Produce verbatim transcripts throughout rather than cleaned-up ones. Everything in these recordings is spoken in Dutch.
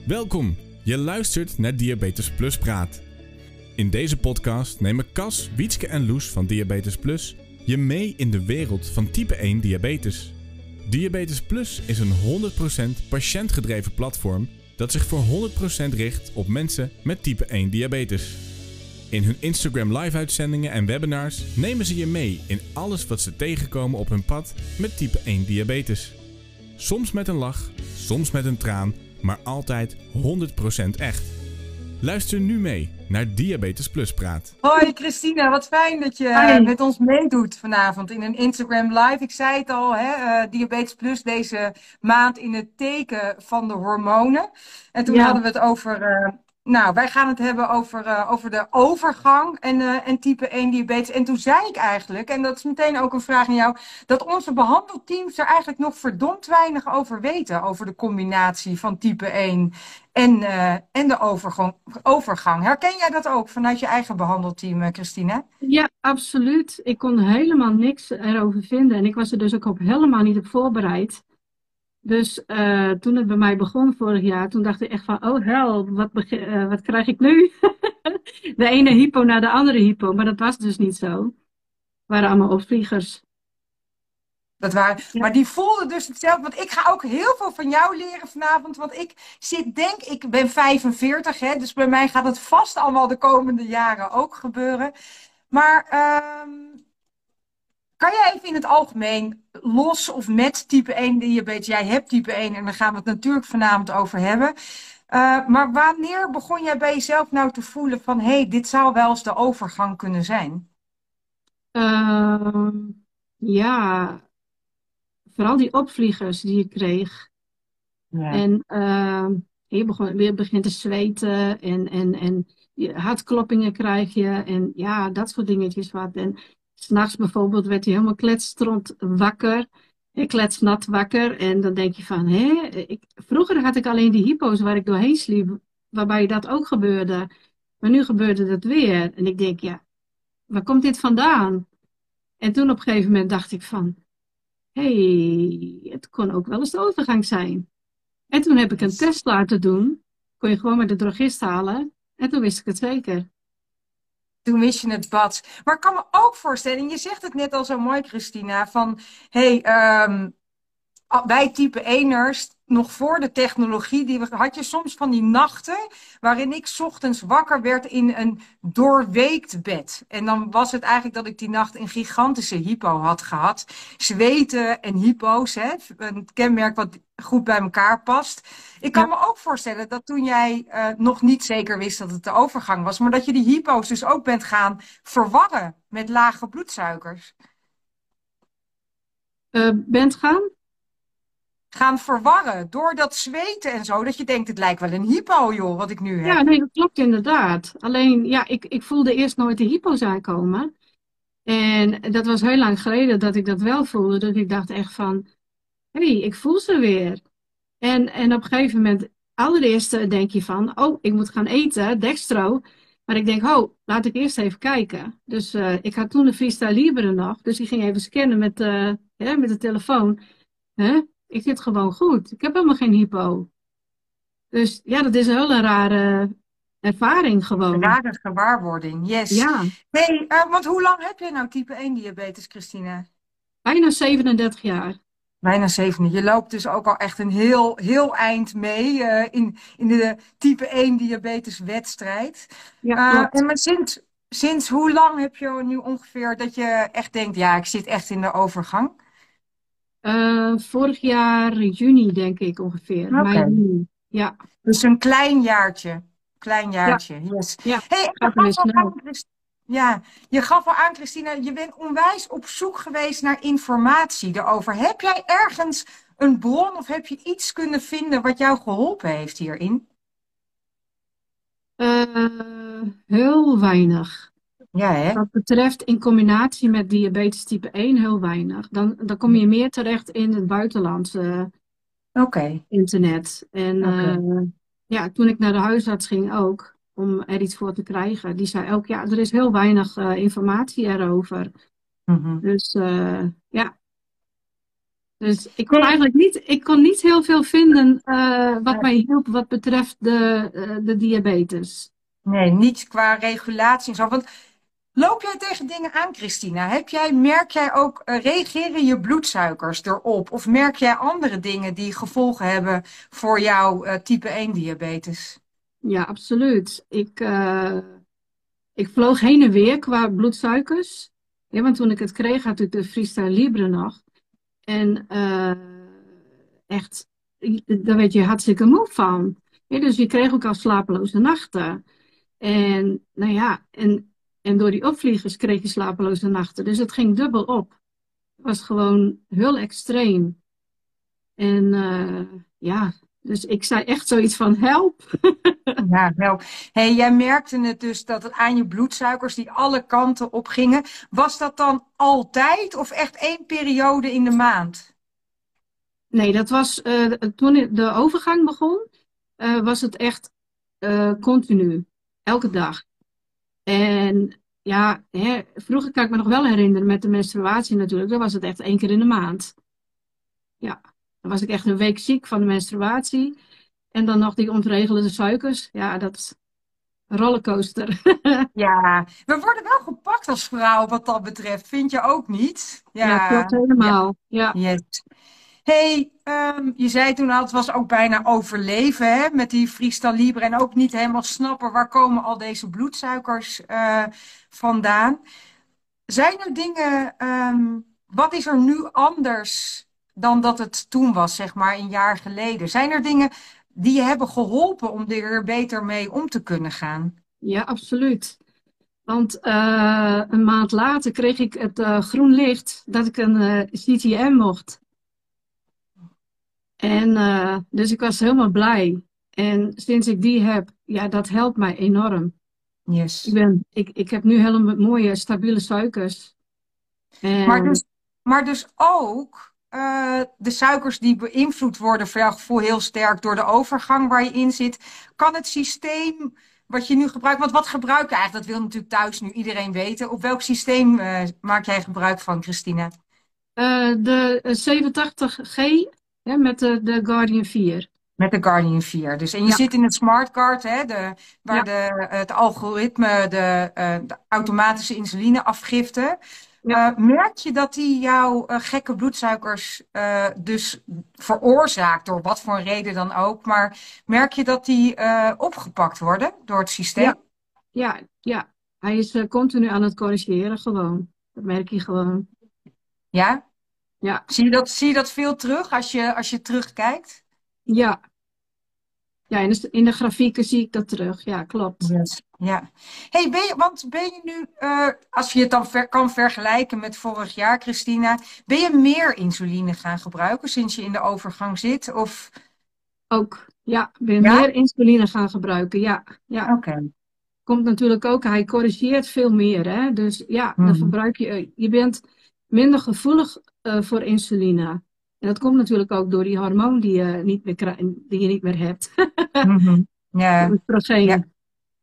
Welkom, je luistert naar Diabetes Plus Praat. In deze podcast nemen Cas, Wietske en Loes van Diabetes Plus je mee in de wereld van type één diabetes. Diabetes Plus is een honderd procent patiëntgedreven platform dat zich voor honderd procent richt op mensen met type één diabetes. In hun Instagram live uitzendingen en webinars nemen ze je mee in alles wat ze tegenkomen op hun pad met type één diabetes. Soms met een lach, soms met een traan, maar altijd honderd procent echt. Luister nu mee naar Diabetes Plus Praat. Hoi Christina, wat fijn dat je Hi. met ons meedoet vanavond in een Instagram live. Ik zei het al, hè, uh, Diabetes Plus deze maand in het teken van de hormonen. En toen ja. hadden we het over... Uh, Nou, wij gaan het hebben over, uh, over de overgang en, uh, en type één diabetes. En toen zei ik eigenlijk, en dat is meteen ook een vraag aan jou, dat onze behandelteams er eigenlijk nog verdomd weinig over weten. Over de combinatie van type één en, uh, en de overgang, overgang. Herken jij dat ook vanuit je eigen behandelteam, Christina? Ja, absoluut. Ik kon helemaal niks erover vinden. En ik was er dus ook op helemaal niet op voorbereid. Dus uh, toen het bij mij begon vorig jaar, toen dacht ik echt van, oh hel, wat, uh, wat krijg ik nu? De ene hypo naar de andere hypo, maar dat was dus niet zo. Het waren allemaal opvliegers. Dat waren, ja. Maar die voelden dus hetzelfde, want ik ga ook heel veel van jou leren vanavond, want ik zit, denk ik, ben vijfenveertig, hè, dus bij mij gaat het vast allemaal de komende jaren ook gebeuren. Maar... Uh, Kan jij even in het algemeen, los of met type één diabetes, jij hebt type één en daar gaan we het natuurlijk vanavond over hebben. Uh, maar wanneer begon jij bij jezelf nou te voelen van, hé, hey, dit zou wel eens de overgang kunnen zijn? Uh, ja, vooral die opvliegers die je kreeg. Ja. En uh, je begon, weer begint te zweten en, en, en hartkloppingen krijg je en ja, dat soort dingetjes wat. En, 'S'nachts bijvoorbeeld werd hij helemaal kletstront wakker. Kletsnat wakker. En dan denk je van, hé, ik, vroeger had ik alleen die hypo's waar ik doorheen sliep. Waarbij dat ook gebeurde. Maar nu gebeurde dat weer. En ik denk, ja, waar komt dit vandaan? En toen op een gegeven moment dacht ik van, hé, hey, het kon ook wel eens de overgang zijn. En toen heb ik een test laten doen. Kon je gewoon met de drogist halen. En toen wist ik het zeker. Toen wist je het bad. Maar ik kan me ook voorstellen, je zegt het net al zo mooi, Christina, van hé, hey, um, wij type ééners, nog voor de technologie, die we, had je soms van die nachten waarin ik 's ochtends wakker werd in een doorweekt bed. En dan was het eigenlijk dat ik die nacht een gigantische hypo had gehad. Zweten en hypo's, hè, een kenmerk wat goed bij elkaar past. Ik kan ja. me ook voorstellen dat toen jij uh, nog niet zeker wist dat het de overgang was, maar dat je die hypo's dus ook bent gaan verwarren met lage bloedsuikers. Uh, bent gaan? gaan verwarren door dat zweten en zo, dat je denkt, het lijkt wel een hypo, joh, wat ik nu heb. Ja, nee, dat klopt inderdaad. Alleen, ja, ik, ik voelde eerst nooit de hypo's aankomen. En dat was heel lang geleden dat ik dat wel voelde. Dat ik dacht echt van, hé, hey, ik voel ze weer. En, en op een gegeven moment, allereerst denk je van, oh, ik moet gaan eten, dextro. Maar ik denk, oh, laat ik eerst even kijken. Dus uh, ik had toen de Freestyle Libre nog, dus ik ging even scannen met, uh, ja, met de telefoon. Huh? Ik zit gewoon goed. Ik heb helemaal geen hypo. Dus ja, dat is een hele rare ervaring gewoon. Een rare gewaarwording, yes. Ja. Hey, uh, want hoe lang heb jij nou type één diabetes, Christina? Bijna zevenendertig jaar. Bijna zevenendertig. Je loopt dus ook al echt een heel, heel eind mee uh, in, in de type één diabetes wedstrijd. Ja, uh, en maar sinds, sinds hoe lang heb je nu ongeveer dat je echt denkt, ja, ik zit echt in de overgang? Uh, vorig jaar juni, denk ik ongeveer. Okay. Mei, juni. Ja. Dus een klein jaartje. Klein jaartje, ja. Yes. Ja, hey, gaat er snel. Ja, je gaf al aan, Christina, je bent onwijs op zoek geweest naar informatie erover. Heb jij ergens een bron of heb je iets kunnen vinden wat jou geholpen heeft hierin? Uh, heel weinig. Ja, hè? Wat betreft in combinatie met diabetes type één heel weinig. Dan, dan kom je meer terecht in het buitenlandse okay. internet. En okay. uh, ja, toen ik naar de huisarts ging ook, om er iets voor te krijgen. Die zei ook, ja, er is heel weinig uh, informatie erover. Mm-hmm. Dus uh, ja. Dus ik kon Nee, eigenlijk niet, ik kon niet heel veel vinden eh, wat nee, mij hielp wat betreft de, eh, de diabetes. nee, niet qua regulatie en zo. Want loop jij tegen dingen aan, Christina? Heb jij, merk jij ook, eh, reageren je bloedsuikers erop? Of merk jij andere dingen die gevolgen hebben voor jouw eh, type één diabetes? Ja, absoluut. Ik, eh, ik vloog heen en weer qua bloedsuikers. Ja, want toen ik het kreeg had ik de Freestyle Libre nog. En eh, echt, daar werd je hartstikke moe van. Ja, dus je kreeg ook al slapeloze nachten. En nou ja, en, en door die opvliegers kreeg je slapeloze nachten. Dus het ging dubbel op. Het was gewoon heel extreem. En eh, ja, dus ik zei echt zoiets van help. Ja, wel. Hey, jij merkte het dus dat het aan je bloedsuikers die alle kanten op gingen. Was dat dan altijd of echt één periode in de maand? Nee, dat was eh, toen de overgang begon, eh, was het echt eh, continu, elke dag. En ja, hè, vroeger kan ik me nog wel herinneren met de menstruatie natuurlijk, dan was het echt één keer in de maand. Ja, dan was ik echt een week ziek van de menstruatie. En dan nog die ontregelde suikers. Ja, dat is een rollercoaster. Ja, we worden wel gepakt als vrouw wat dat betreft. Vind je ook niet? Ja, klopt Ja, ja, helemaal. Ja, yes. Hey, ehm, je zei toen al, het was ook bijna overleven hè, met die Freestyle Libre en ook niet helemaal snappen waar komen al deze bloedsuikers eh, vandaan. Zijn er dingen, ehm, wat is er nu anders dan dat het toen was, zeg maar, een jaar geleden? Zijn er dingen die je hebben geholpen om er beter mee om te kunnen gaan? ja, absoluut. Want eh, een maand later kreeg ik het eh, groen licht dat ik een eh, C T M mocht. En eh, dus ik was helemaal blij. En sinds ik die heb, ja, dat helpt mij enorm. Ik Yes. ben, ik, ik heb nu hele mooie, stabiele suikers. Maar En dus, maar dus ook eh, de suikers die beïnvloed worden voor jouw gevoel heel sterk door de overgang waar je in zit. Kan het systeem wat je nu gebruikt, want wat gebruik je eigenlijk? Dat wil natuurlijk thuis nu iedereen weten. Op welk systeem eh, maak jij gebruik van, Christina? eh, de eh, zevenentachtig G hè, met de, de Guardian vier. Met de Guardian vier. Dus, en je Ja, zit in het smartcard, hè, de, waar ja, de, het algoritme de, eh, de automatische insulineafgifte. ja. Uh, merk je dat die jouw uh, gekke bloedsuikers uh, dus veroorzaakt, door wat voor een reden dan ook, maar merk je dat die uh, opgepakt worden door het systeem? Ja, ja, ja. Hij is eh, continu aan het corrigeren, gewoon. Dat merk je gewoon. Ja? Ja, Zie je dat, zie je dat veel terug als je, als je terugkijkt? ja. Ja, in de, in de grafieken zie ik dat terug. Ja, klopt. Yes. Ja. Hey, ben je, want ben je nu, uh, als je het dan ver, kan vergelijken met vorig jaar, Christina, ben je meer insuline gaan gebruiken sinds je in de overgang zit? Of Ook, ja, weer ja? meer insuline gaan gebruiken. Ja, ja. Oké. Okay. Komt natuurlijk ook, hij corrigeert veel meer, hè. Dus ja, dan Hmm. verbruik je, je bent minder gevoelig uh, voor insuline. En dat komt natuurlijk ook door die hormoon die je niet meer, krijgt, die je niet meer hebt. Mm-hmm. Ja. Ja. Oestrogeen.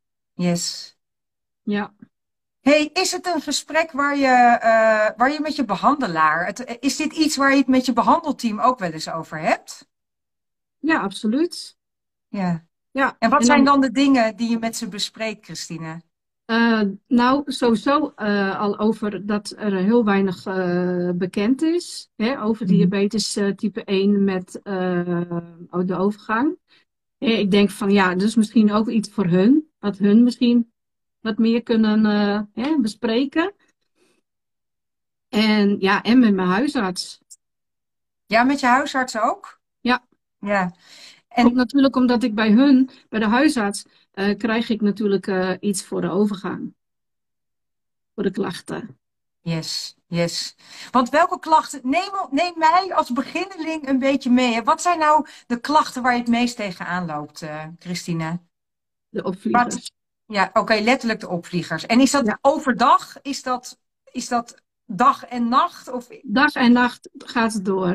Yes. Ja. Hey, is het een gesprek waar je, uh, waar je met je behandelaar, het, is dit iets waar je het met je behandelteam ook wel eens over hebt? Ja, absoluut. Ja. Ja, En wat en zijn dan, dan de dingen die je met ze bespreekt, Christina? uh, nou, sowieso uh, al over dat er heel weinig uh, bekend is, hè, over diabetes uh, type één met uh, de overgang. En ik denk van ja, dus misschien ook iets voor hun, wat hun misschien wat meer kunnen uh, hè, bespreken. En ja, en met mijn huisarts. Ja, met je huisarts ook? Ja. Ja. En ook En natuurlijk omdat ik bij hun, bij de huisarts, uh, krijg ik natuurlijk uh, iets voor de overgang. Voor de klachten. yes, yes. Want welke klachten, neem, neem mij als beginneling een beetje mee. Hè? Wat zijn nou de klachten waar je het meest tegenaan loopt, uh, Christina? De opvliegers. Wat? Ja, oké, okay, letterlijk de opvliegers. En is dat Ja. overdag? Is dat, is dat dag en nacht? Of... Dag en nacht gaat het door.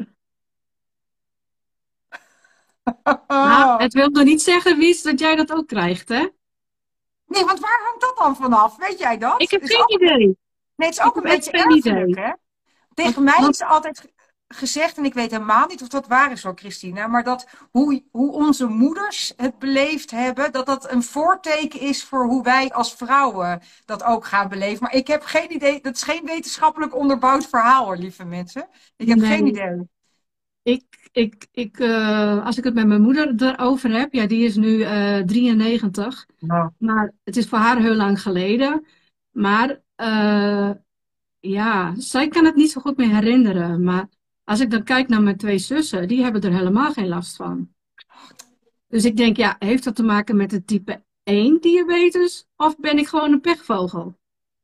Nou, het wil nog niet zeggen, Wies, dat jij dat ook krijgt, hè? Nee, want waar hangt dat dan vanaf? Weet jij dat? Ik heb Het is geen ook... idee. Nee, het is ook Ik een heb echt beetje geen erfelijk, idee. hè? Tegen Want, mij want, is het altijd... gezegd, en ik weet helemaal niet of dat waar is hoor, Christina, maar dat hoe, hoe onze moeders het beleefd hebben, dat dat een voorteken is voor hoe wij als vrouwen dat ook gaan beleven. Maar ik heb geen idee, dat is geen wetenschappelijk onderbouwd verhaal hoor, lieve mensen. Ik heb geen Nee, idee. ik, ik, ik, eh, als ik het met mijn moeder erover heb, ja, die is nu eh, drieënnegentig. Nou, Maar het is voor haar heel lang geleden. Maar eh, ja, zij kan het niet zo goed meer herinneren. Maar als ik dan kijk naar mijn twee zussen, die hebben er helemaal geen last van. Dus ik denk, ja, heeft dat te maken met het type één diabetes? Of ben ik gewoon een pechvogel?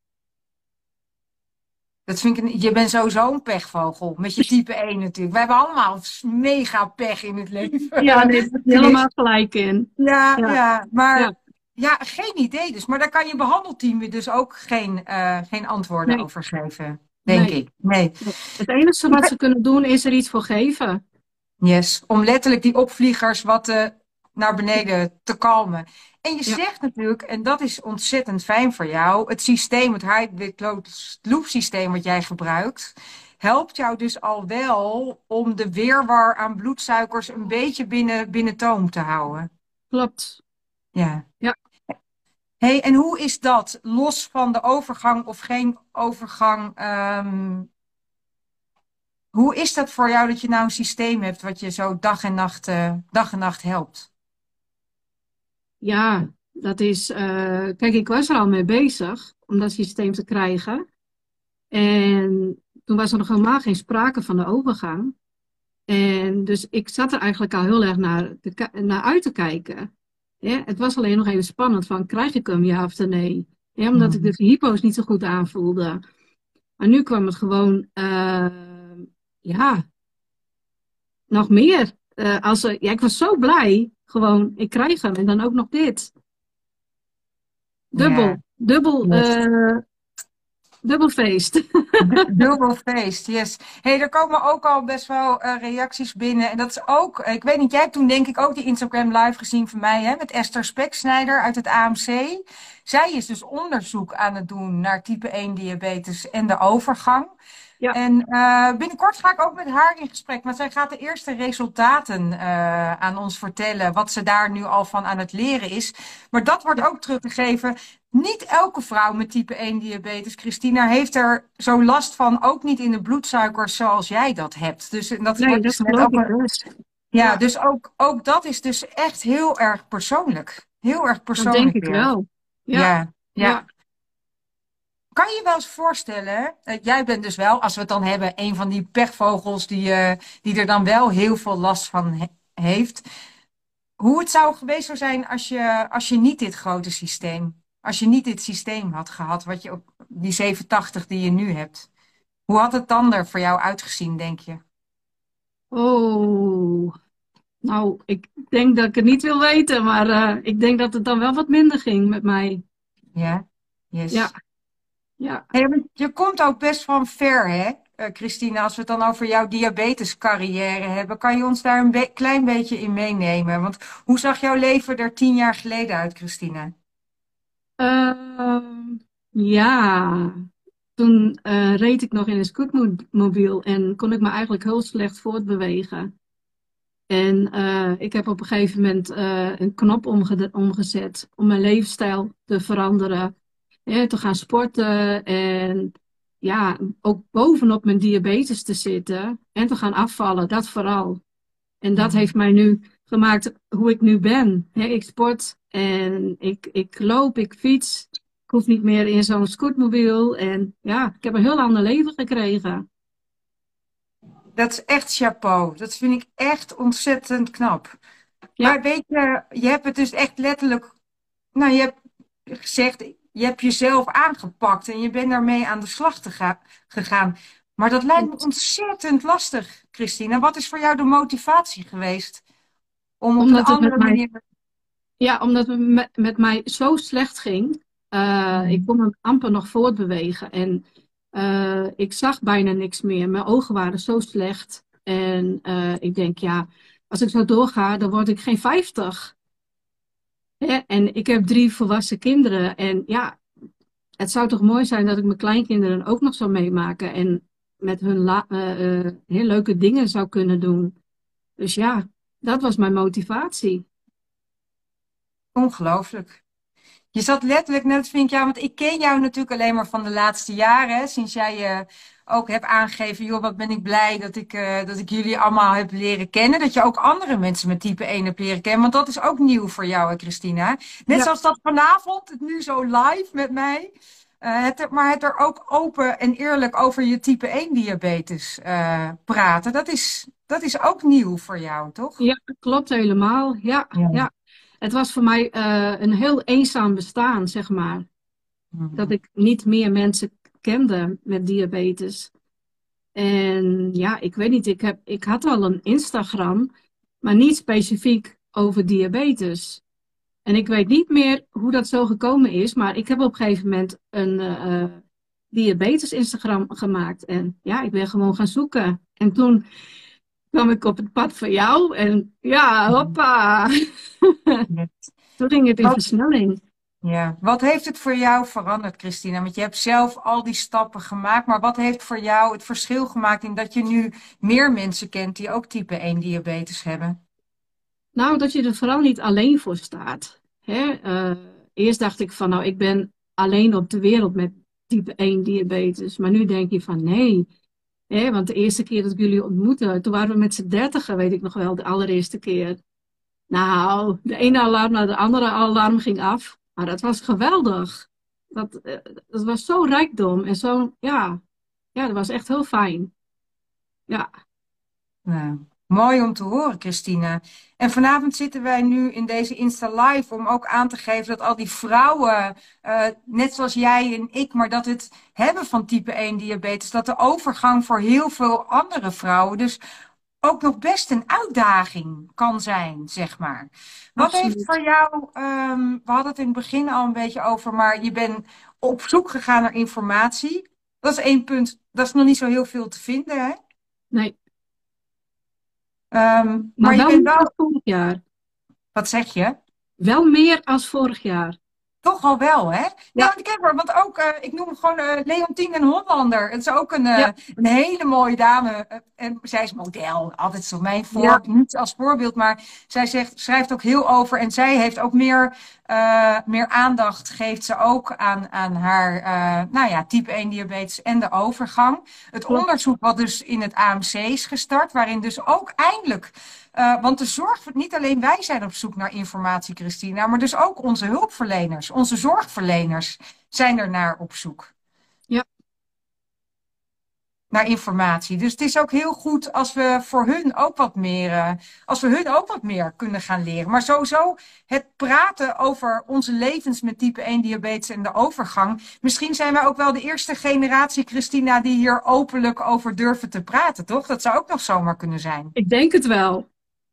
dat vind ik een- je bent sowieso een pechvogel, met je type één natuurlijk. We hebben allemaal mega pech in het leven. Ja, nee, daar heb je helemaal gelijk in. Ja, Ja, ja, maar ja, ja, geen idee dus. Maar daar kan je behandelteam je dus ook geen, eh, geen antwoorden nee, over geven, denk nee. ik. Nee. Het enige wat ze kunnen doen is er iets voor geven. Yes, om letterlijk die opvliegers wat eh, naar beneden te kalmen. En je Ja, zegt natuurlijk, en dat is ontzettend fijn voor jou, het systeem, het high loop systeem wat jij gebruikt, helpt jou dus al wel om de weerwar aan bloedsuikers een beetje binnen, binnen toom te houden. klopt. Ja. Ja. Hey, en hoe is dat, los van de overgang of geen overgang, ehm, hoe is dat voor jou dat je nou een systeem hebt wat je zo dag en nacht, eh, dag en nacht helpt? Ja, dat is. eh, kijk, ik was er al mee bezig om dat systeem te krijgen. En toen was er nog helemaal geen sprake van de overgang. En dus ik zat er eigenlijk al heel erg naar, te ki- naar uit te kijken. Ja, het was alleen nog even spannend van, krijg ik hem ja of nee? Ja, omdat ik Mhm. de hypo's niet zo goed aanvoelde. Maar nu kwam het gewoon, eh, ja, nog meer. Eh, als er, ja, ik was zo blij. Gewoon, ik krijg hem en dan ook nog dit. Ja, Dubbel, dubbel, yes. eh, dubbel feest. Du- Dubbel feest, yes. Hey, er komen ook al best wel eh, reacties binnen. En dat is ook, eh, ik weet niet, jij hebt toen denk ik ook die Instagram live gezien van mij, hè, met Esther Speksnijder uit het A M C. Zij is dus onderzoek aan het doen naar type één diabetes en de overgang. Ja, En eh, binnenkort ga ik ook met haar in gesprek, want zij gaat de eerste resultaten eh, aan ons vertellen, wat ze daar nu al van aan het leren is. Maar dat wordt ja. ook teruggegeven. Niet elke vrouw met type één diabetes, Christina, heeft er zo last van, ook niet in de bloedsuikers zoals jij dat hebt. Dus en dat Nee, wordt dat dus net geloof ook ik een, best. ja, Ja, dus ook, ook dat is dus echt heel erg persoonlijk. Heel erg dat denk persoonlijk ik weer. wel. Ja, Ja, ja. ja. Kan je je wel eens voorstellen, eh, jij bent dus wel, als we het dan hebben, een van die pechvogels die, eh, die er dan wel heel veel last van he- heeft. Hoe het zou geweest zou zijn als je, als je niet dit grote systeem, als je niet dit systeem had gehad, wat je op die zevenentachtig die je nu hebt. Hoe had het dan er voor jou uitgezien, denk je? Oh, nou, ik denk dat ik het niet wil weten, maar eh, ik denk dat het dan wel wat minder ging met mij. Ja, Ja, yes. ja. Hey, want je komt ook best van ver, hè, eh, Christina, als we het dan over jouw diabetescarrière hebben. Kan je ons daar een be- klein beetje in meenemen? Want hoe zag jouw leven er tien jaar geleden uit, Christina? Ehm, ja, toen eh, reed ik nog in een scootmobiel en kon ik me eigenlijk heel slecht voortbewegen. En eh, ik heb op een gegeven moment eh, een knop omge- omgezet om mijn levensstijl te veranderen. Hè, te gaan sporten en ja, ook bovenop mijn diabetes te zitten en te gaan afvallen, dat vooral. En dat heeft mij nu gemaakt hoe ik nu ben. Hè, ik sport en ik, ik loop, ik fiets. Ik hoef niet meer in zo'n scootmobiel. En ja, ik heb een heel ander leven gekregen. Dat is echt chapeau. Dat vind ik echt ontzettend knap. Ja, Maar weet je, je hebt het dus echt letterlijk, nou, je hebt gezegd, je hebt jezelf aangepakt en je bent daarmee aan de slag te ga- gegaan. Maar dat lijkt me ontzettend lastig, Christina. Wat is voor jou de motivatie geweest om op een omdat het met andere mij, manier. ja, omdat het met, met mij zo slecht ging. Uh, ik kon me amper nog voortbewegen. En uh, ik zag bijna niks meer. Mijn ogen waren zo slecht. En uh, ik denk, ja, als ik zo doorga, dan word ik geen vijftig. Ja, en ik heb drie volwassen kinderen. En ja, het zou toch mooi zijn dat ik mijn kleinkinderen ook nog zou meemaken. En met hun la- eh, eh, heel leuke dingen zou kunnen doen. Dus ja, dat was mijn motivatie. Ongelooflijk. Je zat letterlijk net, vind ik, ja, want ik ken jou natuurlijk alleen maar van de laatste jaren. Hè, sinds jij je ook hebt aangegeven, joh, wat ben ik blij dat ik, eh, dat ik jullie allemaal heb leren kennen. Dat je ook andere mensen met type één hebt leren kennen. Want dat is ook nieuw voor jou, hè, Christina. Net Ja, zoals dat vanavond, het nu zo live met mij. Eh, het, er- maar het er ook open en eerlijk over je type één diabetes eh, praten. Dat is, dat is ook nieuw voor jou, toch? ja, klopt helemaal. Ja, Ja. ja. Het was voor mij eh, een heel eenzaam bestaan, zeg maar. Dat Mhm. ik niet meer mensen kende met diabetes. En ja, ik weet niet, ik heb, ik had wel een Instagram, maar niet specifiek over diabetes. En ik weet niet meer hoe dat zo gekomen is, maar ik heb op een gegeven moment een eh, eh, diabetes Instagram gemaakt. En ja, ik ben gewoon gaan zoeken. En toen kwam ik op het pad van jou en ja, hoppa. Toen ging het in Wat, versnelling. ja. Wat heeft het voor jou veranderd, Christina? Want je hebt zelf al die stappen gemaakt, maar wat heeft voor jou het verschil gemaakt in dat je nu meer mensen kent die ook type één diabetes hebben? Nou, dat je er vooral niet alleen voor staat. Hè? Eh, eerst dacht ik van, nou, ik ben alleen op de wereld met type één diabetes. Maar nu denk je van, nee. Hè? Want de eerste keer dat ik jullie ontmoette, toen waren we met z'n dertigen, weet ik nog wel, de allereerste keer. Nou, de ene alarm naar de andere alarm ging af. Maar dat was geweldig. Dat, eh, dat was zo rijkdom en zo, ja, ja, dat was echt heel fijn. Ja, Nou, mooi om te horen, Christina. En vanavond zitten wij nu in deze Insta Live om ook aan te geven dat al die vrouwen, eh, net zoals jij en ik, maar dat het hebben van type één diabetes, dat de overgang voor heel veel andere vrouwen dus ook nog best een uitdaging kan zijn, zeg maar. Wat heeft absoluut. voor jou, ehm, we hadden het in het begin al een beetje over, maar je bent op zoek gegaan naar informatie. Dat is één punt, dat is nog niet zo heel veel te vinden, hè? Nee, Ehm, maar maar je wel bent meer wel, dan vorig jaar. wat zeg je? Wel meer als vorig jaar. Toch al wel, hè? Ja, Ja, want ik heb er, want ook, eh, ik noem hem gewoon eh Leontien en Hollander. Het is ook een, eh, ja, een hele mooie dame. Eh, en zij is model, altijd zo mijn voor, ja. niet als voorbeeld, maar zij zegt, schrijft ook heel over. En zij heeft ook meer, eh, meer aandacht, geeft ze ook aan, aan haar, eh, nou ja, type één diabetes en de overgang. Het Klopt. onderzoek wat dus in het A M C is gestart, waarin dus ook eindelijk. Uh, want de zorg, niet alleen wij zijn op zoek naar informatie, Christina, maar dus ook onze hulpverleners, onze zorgverleners zijn er naar op zoek. Ja, Naar informatie. Dus het is ook heel goed als we voor hun ook wat meer, uh, als we hun ook wat meer kunnen gaan leren. Maar sowieso het praten over onze levens met type één diabetes en de overgang. Misschien zijn wij ook wel de eerste generatie, Christina, die hier openlijk over durven te praten, toch? Dat zou ook nog zomaar kunnen zijn. ik denk het wel.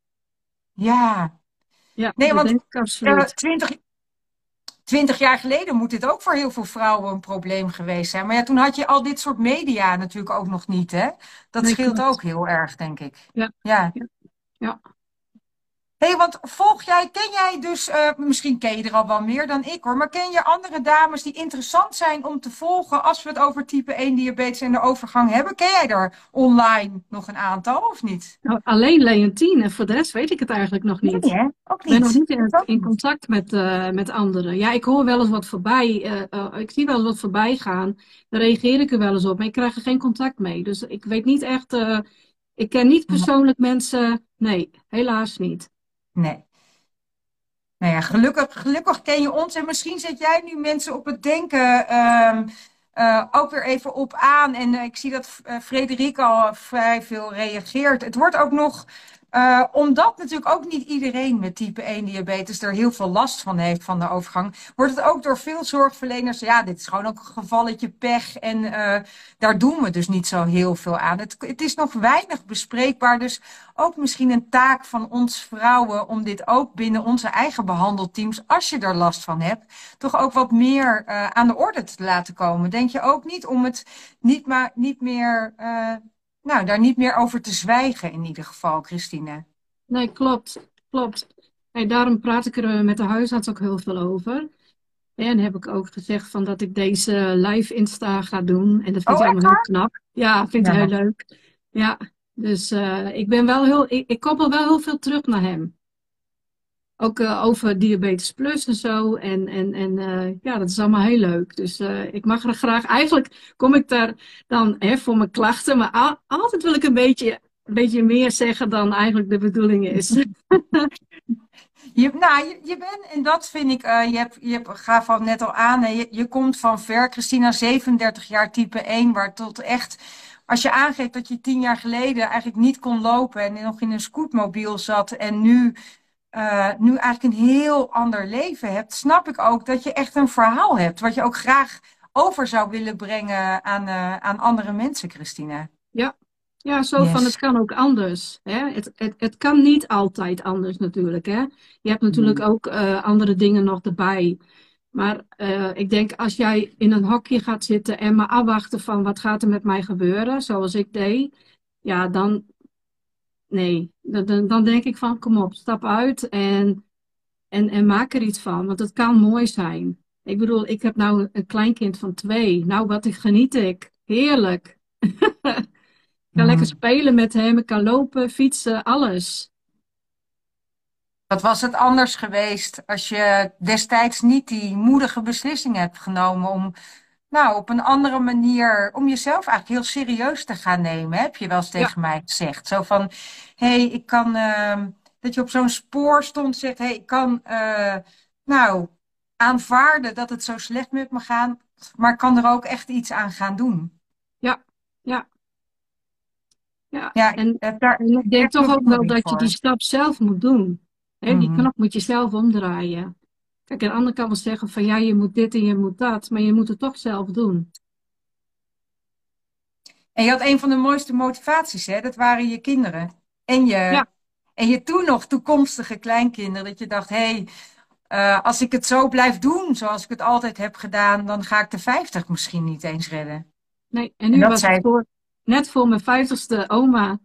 Ja. Ja, Nee, dat want denk ik uh, absoluut. twintig, twintig jaar geleden moet dit ook voor heel veel vrouwen een probleem geweest zijn. Maar ja, toen had je al dit soort media natuurlijk ook nog niet, hè? Dat Nee, scheelt ook klopt. heel erg, denk ik. Ja, Ja. ja, ja. Hé, hey, want volg jij, ken jij dus, uh, misschien ken je er al wel meer dan ik hoor, maar ken je andere dames die interessant zijn om te volgen als we het over type één diabetes en de overgang hebben? Ken jij er online nog een aantal of niet? Nou, alleen Leontien en voor de rest weet ik het eigenlijk nog Nee, niet. hè? Ook Ik ben nog niet. niet in, Dat ook in niet. contact met, uh, met anderen. Ja, ik hoor wel eens wat voorbij. Uh, uh, ik zie wel eens wat voorbij gaan. Dan reageer ik er wel eens op, maar ik krijg er geen contact mee. Dus ik weet niet echt. Uh, ik ken niet persoonlijk mensen. Nee, helaas niet. Nee. Nou ja, gelukkig, gelukkig ken je ons en misschien zet jij nu mensen op het denken um, uh, ook weer even op aan. En uh, ik zie dat uh, Frederik al vrij veel reageert. Het wordt ook nog, uh, omdat natuurlijk ook niet iedereen met type één diabetes er heel veel last van heeft van de overgang, wordt het ook door veel zorgverleners, ja, dit is gewoon ook een gevalletje pech en uh, daar doen we dus niet zo heel veel aan. Het, het is nog weinig bespreekbaar, dus ook misschien een taak van ons vrouwen om dit ook binnen onze eigen behandelteams, als je er last van hebt, toch ook wat meer uh, aan de orde te laten komen. Denk je ook niet om het niet, maar, niet meer, uh, nou, daar niet meer over te zwijgen in ieder geval, Christine? Nee, klopt. Klopt. Hey, daarom praat ik er met de huisarts ook heel veel over. En heb ik ook gezegd van dat ik deze live Insta ga doen. En dat vindt Oh, hij echt allemaal heel waar? knap. Ja, vind ik heel Ja. leuk. Ja, dus eh, ik ben wel heel, ik, ik koppel wel heel veel terug naar hem. Ook eh, over diabetes plus en zo. En, en, en eh, ja, dat is allemaal heel leuk. Dus eh, ik mag er graag. Eigenlijk kom ik daar dan hè, voor mijn klachten. Maar al- altijd wil ik een beetje, een beetje meer zeggen dan eigenlijk de bedoeling is. Je, nou, je, je bent, en dat vind ik, eh, je, hebt, je hebt, gaf al net al aan, hè, je, je komt van ver, Christina, zevenendertig jaar type één, waar tot echt, als je aangeeft dat je tien jaar geleden eigenlijk niet kon lopen en nog in een scootmobiel zat en nu, eh, nu eigenlijk een heel ander leven hebt, snap ik ook dat je echt een verhaal hebt, wat je ook graag over zou willen brengen aan, eh, aan andere mensen, Christina. Ja, ja, zo van het Yes. kan ook anders. Hè? Het, het, het kan niet altijd anders natuurlijk. Hè? Je hebt natuurlijk ook eh, andere dingen nog erbij. Maar eh, ik denk als jij in een hokje gaat zitten en maar afwachten van wat gaat er met mij gebeuren, zoals ik deed, ja, dan nee. Dan, dan dan denk ik van kom op, stap uit en, en, en maak er iets van. Want het kan mooi zijn. Ik bedoel, ik heb nou een kleinkind van twee. Nou, wat ik geniet ik. Heerlijk. Ik kan lekker Mhm. spelen met hem, ik kan lopen, fietsen, alles. Wat was het anders geweest als je destijds niet die moedige beslissing hebt genomen om, nou, op een andere manier, om jezelf eigenlijk heel serieus te gaan nemen, heb je wel eens Ja, tegen mij gezegd. Zo van, hé, hey, ik kan, ehm, dat je op zo'n spoor stond, zegt, hé, hey, ik kan, eh, nou, aanvaarden dat het zo slecht met me gaat, maar ik kan er ook echt iets aan gaan doen. ja, ja, ja. Ja, ik En, heb daar en ik denk echt toch ook wel bewondering dat je die voor. stap zelf moet doen. Hè, die Mhm. knop moet je zelf omdraaien. Kijk, aan de andere kant wel zeggen van ja, je moet dit en je moet dat, maar je moet het toch zelf doen. En je had een van de mooiste motivaties, hè? Dat waren je kinderen. En je, Ja, en je toen nog toekomstige kleinkinderen. Dat je dacht, hé, hey, eh, als ik het zo blijf doen zoals ik het altijd heb gedaan, dan ga ik de vijftig misschien niet eens redden. nee. En En nu dat was het zei, voor, net voor mijn vijftigste oma.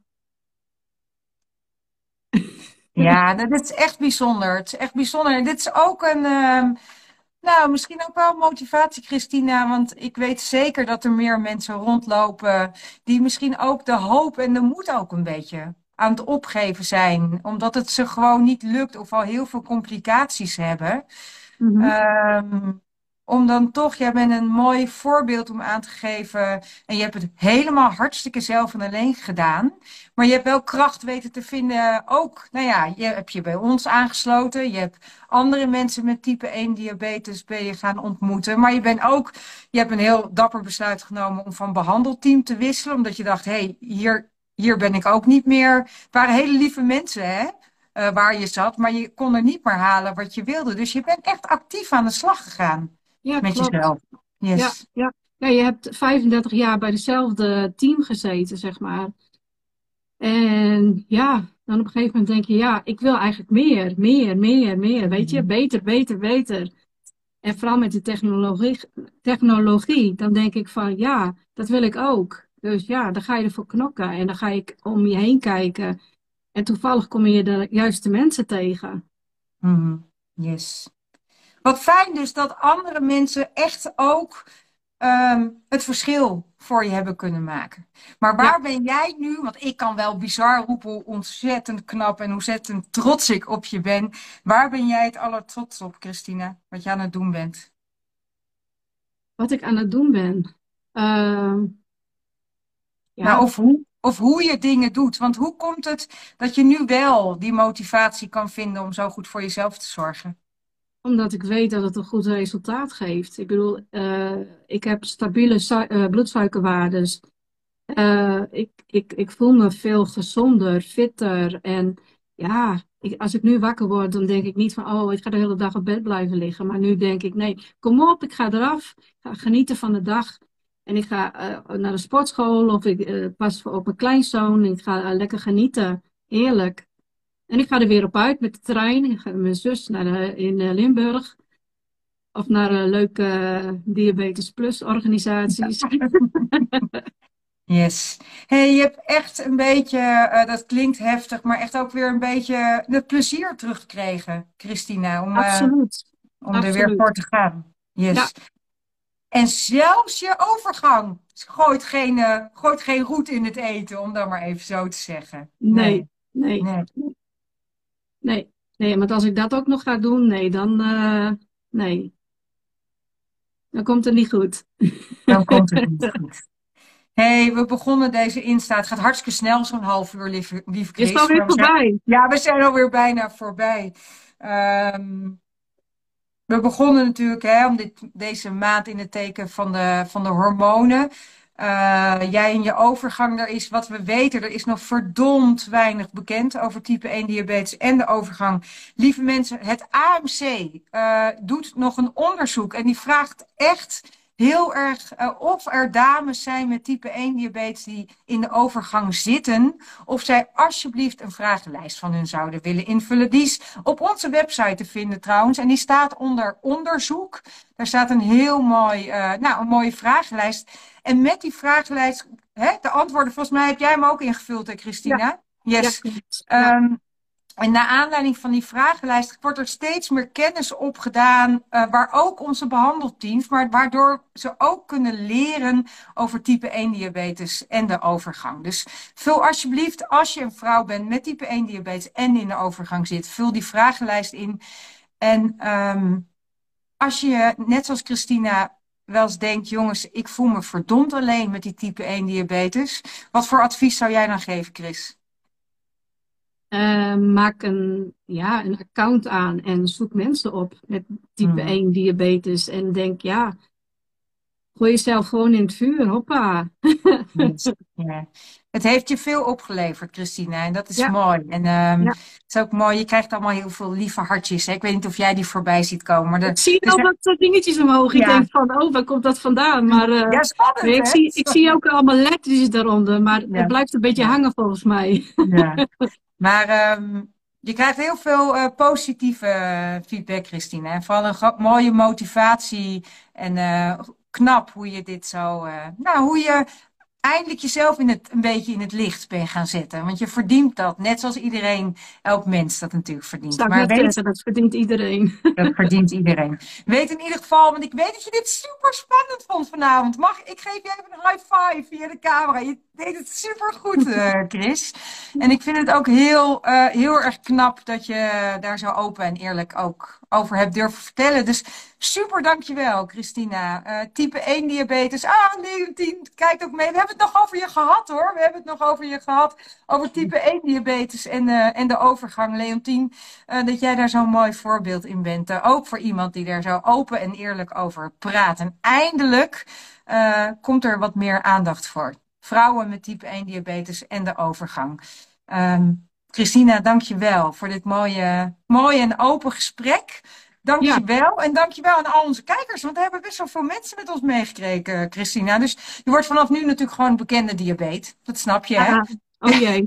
ja, dat is echt bijzonder. Het is echt bijzonder. En dit is ook een, ehm, nou, misschien ook wel motivatie, Christina. Want ik weet zeker dat er meer mensen rondlopen die misschien ook de hoop en de moed ook een beetje aan het opgeven zijn. Omdat het ze gewoon niet lukt of al heel veel complicaties hebben. Mhm. Ehm, om dan toch, jij bent een mooi voorbeeld om aan te geven. En je hebt het helemaal hartstikke zelf en alleen gedaan. Maar je hebt wel kracht weten te vinden ook. Nou ja, je hebt je bij ons aangesloten. Je hebt andere mensen met type één diabetes ben je gaan ontmoeten. Maar je bent ook, je hebt een heel dapper besluit genomen om van behandelteam te wisselen. Omdat je dacht, hé, hey, hier, hier ben ik ook niet meer. Het waren hele lieve mensen, hè? Uh, waar je zat, maar je kon er niet meer halen wat je wilde. Dus je bent echt actief aan de slag gegaan Ja, met klopt. jezelf. Ja, Yes. ja. Ja, je hebt vijfendertig jaar bij dezelfde team gezeten, zeg maar. En ja, dan op een gegeven moment denk je, ja, ik wil eigenlijk meer, meer, meer, meer. Weet je, beter, beter, beter. En vooral met de technologie, technologie, dan denk ik van, ja, dat wil ik ook. Dus ja, dan ga je ervoor knokken en dan ga je om je heen kijken. En toevallig kom je de juiste mensen tegen. Mm, yes. Wat fijn dus dat andere mensen echt ook um, het verschil voor je hebben kunnen maken. Maar Ja, waar ben jij nu? Want ik kan wel bizar roepen hoe ontzettend knap en hoe ontzettend trots ik op je ben. Waar ben jij het allertrots op, Christina? Wat je aan het doen bent? wat ik aan het doen ben. Ehm, Nou, ja, of hoe, of hoe je dingen doet. Want hoe komt het dat je nu wel die motivatie kan vinden om zo goed voor jezelf te zorgen? omdat ik weet dat het een goed resultaat geeft. Ik bedoel, eh, ik heb stabiele su- eh, bloedsuikerwaardes. Eh, ik, ik, ik voel me veel gezonder, fitter. En ja, ik, als ik nu wakker word, dan denk ik niet van, oh, ik ga de hele dag op bed blijven liggen. Maar nu denk ik, nee, kom op, ik ga eraf. Ik ga genieten van de dag. En ik ga eh, naar de sportschool of ik eh, pas op mijn kleinzoon. En ik ga eh, lekker genieten. Heerlijk. En ik ga er weer op uit met de trein. Ik ga met mijn zus naar de, in eh, Limburg. Of naar een leuke eh, Diabetes Plus organisaties. Yes. Hey, je hebt echt een beetje, eh, dat klinkt heftig, maar echt ook weer een beetje het plezier teruggekregen, Christina, om, eh, Absoluut. om er weer Absoluut. voor te gaan. Ja. Yes. En zelfs je overgang gooit geen, uh, gooit geen roet in het eten, om dat maar even zo te zeggen. Nee, nee, nee. nee. Nee, nee, want als ik dat ook nog ga doen, nee, dan, uh, nee. Dan komt het niet goed. Dan komt het niet goed. Hé, hey, we begonnen deze Insta. Het gaat hartstikke snel, zo'n half uur, lieve, lieve Chris. Is het alweer voorbij? Zijn, ja, we zijn alweer bijna voorbij. Um, we begonnen natuurlijk hè, om dit, deze maand in het teken van de, van de hormonen. Uh, jij en je overgang, er is wat we weten, er is nog verdomd weinig bekend over type één diabetes en de overgang. Lieve mensen, het A M C uh, doet nog een onderzoek en die vraagt echt heel erg uh, of er dames zijn met type één diabetes die in de overgang zitten, of zij alsjeblieft een vragenlijst van hun zouden willen invullen. Die is op onze website te vinden trouwens en die staat onder onderzoek. Daar staat een heel mooi, uh, nou, een mooie vragenlijst. En met die vragenlijst, hè, de antwoorden, volgens mij heb jij hem ook ingevuld, hè, Christina? Ja. Yes. Ja. Um, en naar aanleiding van die vragenlijst wordt er steeds meer kennis opgedaan, uh, waar ook onze behandelteams, maar waardoor ze ook kunnen leren over type één diabetes en de overgang. Dus vul alsjeblieft, als je een vrouw bent met type één diabetes en in de overgang zit, vul die vragenlijst in. En um, als je, net zoals Christina, wel eens denkt, jongens, ik voel me verdomd alleen met die type één diabetes. Wat voor advies zou jij dan geven, Chris? Uh, maak een, ja, een account aan en zoek mensen op met type hmm. één diabetes. En denk, ja, gooi jezelf gewoon in het vuur, hoppa. Ja. Het heeft je veel opgeleverd, Christina, en dat is ja. mooi. En um, ja. Het is ook mooi, je krijgt allemaal heel veel lieve hartjes. Hè? Ik weet niet of jij die voorbij ziet komen. Maar de, ik zie dus al wat er... dingetjes omhoog. Ja. Ik denk van, oh, waar komt dat vandaan? Maar uh, ja, spannend, nee, ik, zie, ik zie ook allemaal lettertjes daaronder, maar ja. Het blijft een beetje ja. hangen volgens mij. Ja. Maar um, je krijgt heel veel uh, positieve feedback, Christina. En vooral een mooie motivatie en uh, knap hoe je dit zo... Uh, nou, hoe je eindelijk jezelf in het, een beetje in het licht bent gaan zetten. Want je verdient dat, net zoals iedereen, elk mens dat natuurlijk verdient. Zou ik maar net weet, zeggen, dat verdient iedereen. Dat verdient iedereen. Weet in ieder geval, want ik weet dat je dit super spannend vond vanavond. Mag ik geef je even een high five via de camera. Je deed het super goed, uh, Chris. En ik vind het ook heel, uh, heel erg knap dat je daar zo open en eerlijk ook over hebt durven vertellen. Dus super dankjewel, Christina. Uh, type één diabetes. Ah, Leontien kijkt ook mee. We hebben het nog over je gehad, hoor. We hebben het nog over je gehad. Over type één diabetes en, uh, en de overgang, Leontien. Uh, dat jij daar zo'n mooi voorbeeld in bent. Uh, ook voor iemand die daar zo open en eerlijk over praat. En eindelijk uh, komt er wat meer aandacht voor. Vrouwen met type één diabetes en de overgang. Um, Christina, dank je wel voor dit mooie, mooie en open gesprek. Dank je ja. wel. En dank je wel aan al onze kijkers. Want we hebben best wel veel mensen met ons meegekregen, Christina. Dus je wordt vanaf nu natuurlijk gewoon bekende diabetes. Dat snap je, hè? Ah, oh jee.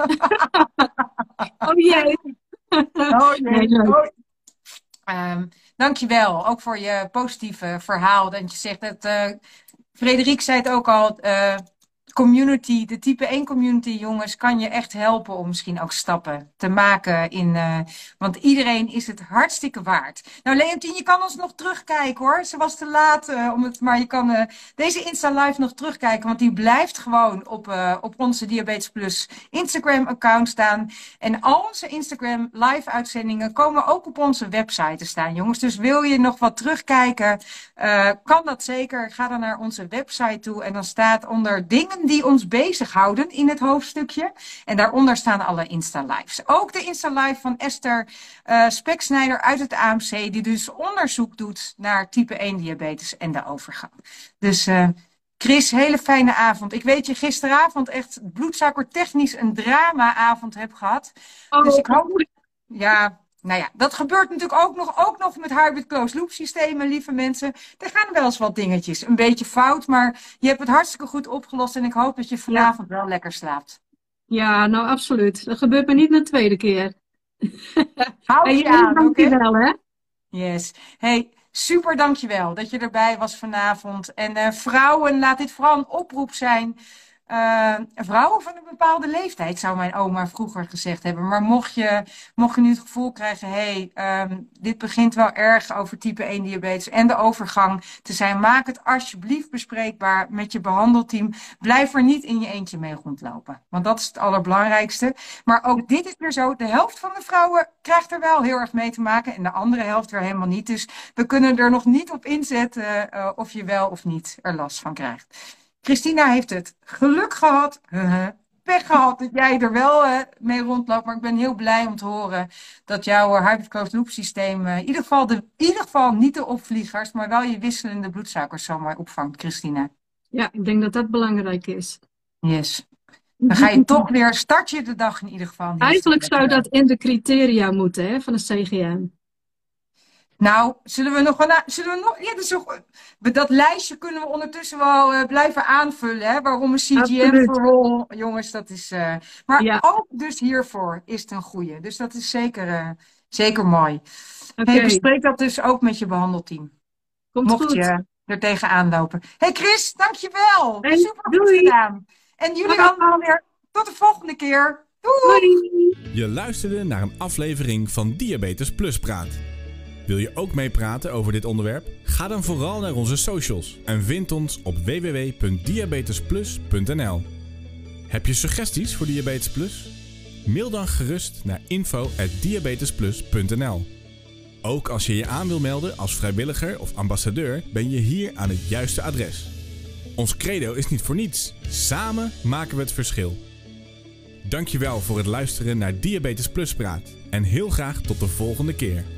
oh jee. Oh jee. Oh. Um, dank je wel. Ook voor je positieve verhaal. Dat je zegt dat... Uh, Frederik zei het ook al... Uh, community, de type één community, jongens, kan je echt helpen om misschien ook stappen te maken in, uh, want iedereen is het hartstikke waard. Nou, Leontien, je kan ons nog terugkijken, hoor. Ze was te laat, uh, om het, maar je kan uh, deze Insta Live nog terugkijken, want die blijft gewoon op, uh, op onze Diabetes Plus Instagram account staan. En al onze Instagram live uitzendingen komen ook op onze website te staan, jongens. Dus wil je nog wat terugkijken, uh, kan dat zeker. Ga dan naar onze website toe en dan staat onder dingen die ons bezighouden in het hoofdstukje. En daaronder staan alle Insta-lives. Ook de Insta-live van Esther uh, Speksnijder uit het A M C, die dus onderzoek doet naar type één diabetes en de overgang. Dus uh, Chris, hele fijne avond. Ik weet je gisteravond echt bloedsuikertechnisch een drama-avond hebt gehad. Oh, dus ik hoop... Ja... Nou ja, dat gebeurt natuurlijk ook nog, ook nog met hybrid closed loop systemen, lieve mensen. Er gaan wel eens wat dingetjes, een beetje fout, maar je hebt het hartstikke goed opgelost en ik hoop dat je vanavond ja. wel lekker slaapt. Ja, nou absoluut. Dat gebeurt me niet een tweede keer. Hou je hey, aan, dankjewel, okay? Hè? Yes. Hey, super dankjewel dat je erbij was vanavond. En uh, vrouwen, laat dit vooral een oproep zijn. Uh, vrouwen van een bepaalde leeftijd, zou mijn oma vroeger gezegd hebben. Maar mocht je, mocht je nu het gevoel krijgen, hé, hey, um, dit begint wel erg over type één diabetes en de overgang te zijn, maak het alsjeblieft bespreekbaar met je behandelteam. Blijf er niet in je eentje mee rondlopen, want dat is het allerbelangrijkste. Maar ook dit is weer zo, de helft van de vrouwen krijgt er wel heel erg mee te maken en de andere helft weer helemaal niet. Dus we kunnen er nog niet op inzetten uh, of je wel of niet er last van krijgt. Christina heeft het geluk gehad, uh, pech gehad dat jij er wel uh, mee rondloopt. Maar ik ben heel blij om te horen dat jouw uh, hybrid closed loop systeem uh, in ieder geval, de, in ieder geval niet de opvliegers, maar wel je wisselende bloedsuikers zo mooi opvangt, Christina. Ja, ik denk dat dat belangrijk is. Yes. Dan ga je toch weer, start je de dag in ieder geval. Eigenlijk zou dat in de criteria moeten, hè, van de C G M. Nou, zullen we nog, zullen we nog, ja, dat, is ook, dat lijstje kunnen we ondertussen wel uh, blijven aanvullen, hè? Waarom een C G M voor rol, jongens, dat is, uh, maar ja. Ook dus hiervoor is het een goeie, dus dat is zeker, uh, zeker mooi. Okay. Hey, bespreek dat dus ook met je behandelteam. Komt mocht goed. je er tegenaan lopen. Hey Chris, dankjewel, hey, super goed gedaan. En jullie allemaal weer, tot de volgende keer. Doei! Doei! Je luisterde naar een aflevering van Diabetes Plus Praat. Wil je ook meepraten over dit onderwerp? Ga dan vooral naar onze socials en vind ons op w w w punt diabetesplus punt n l. Heb je suggesties voor Diabetes Plus? Mail dan gerust naar info at diabetesplus punt n l. Ook als je je aan wil melden als vrijwilliger of ambassadeur, ben je hier aan het juiste adres. Ons credo is niet voor niets. Samen maken we het verschil. Dankjewel voor het luisteren naar Diabetes Plus Praat en heel graag tot de volgende keer.